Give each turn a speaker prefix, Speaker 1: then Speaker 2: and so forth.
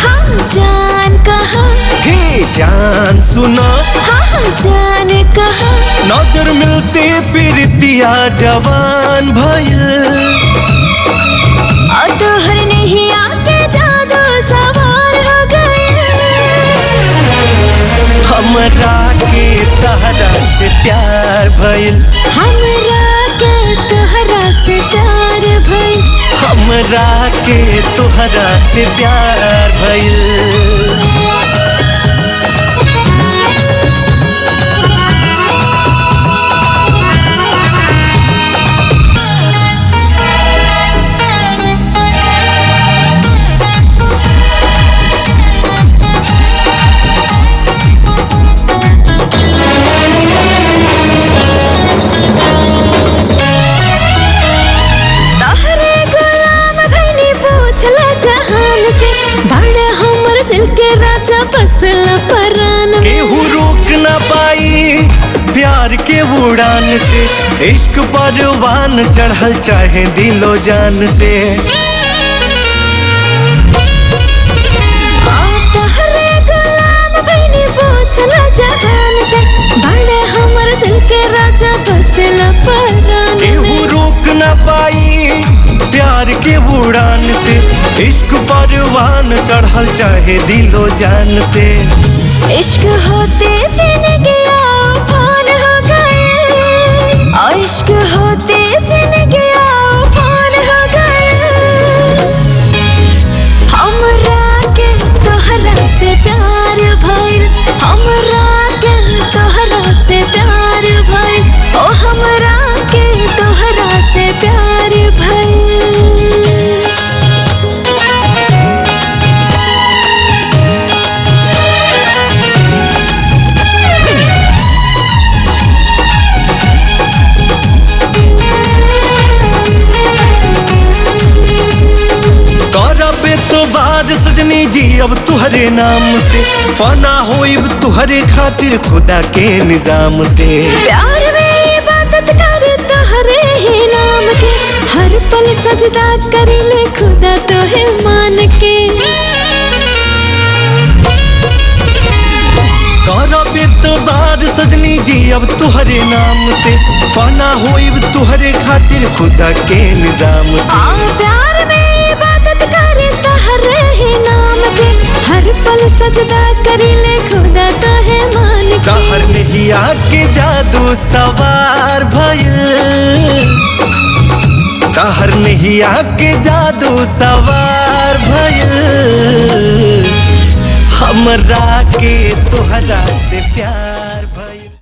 Speaker 1: हाँ जान कहा,
Speaker 2: हे जान सुना,
Speaker 1: हाँ जान कहा,
Speaker 2: नजर मिलते प्रीतिया जवान भइल,
Speaker 1: और तोहर नहीं आके जादू सवार हो गए।
Speaker 2: हमरा के तहरा से प्यार भइल,
Speaker 1: हमरा के तोहरा से प्यार भइल,
Speaker 2: हमरा के तोहरा से प्यार भइल।
Speaker 1: जहान से बड़ा हमर दिल के राजा बसला परान में।
Speaker 2: केहू रोक न पाई प्यार के उड़ान से, इश्क परवान चढ़ल चाहे दिलो जान से।
Speaker 1: तोहरे गुलाम भइनी पूछला जहान से, बड़ा हमर दिल के राजा बसला परान में।
Speaker 2: केहू रोक न पाई प्यार के उड़ान से, इश्क परवान चढ़ल चाहे दिलो जान से।
Speaker 1: इश्क होते जिंदगी आफान हो गए, और इश्क होते जिंदगी आफान हो गए। हमरा के तोहरा से प्यार भइल, हमरा के तोहरा से प्यार भइल, ओ हमरा के तोहरा से प्यार भइल।
Speaker 2: तो बाद सजनी जी अब तुहरे नाम से, फना होइब तुहरे खातिर खुदा के निजाम से।
Speaker 1: प्यार में इबादत करे तोहरे ही नाम के, हर पल सजदा करे ले खुदा तोहे मान के।
Speaker 2: करबे तो बाद सजनी जी अब तुहरे नाम से, फना होइब तुहरे खातिर खुदा के निजाम से।
Speaker 1: प्यार में इबादत करे तोहरे ही नाम के, हर पल सजदा करे ले खुदा तोहे मान के।
Speaker 2: तहर नहीं आके जादू सवार भइल, तहर नहीं आके जादू सवार भइल, हमरा के तोहरा से प्यार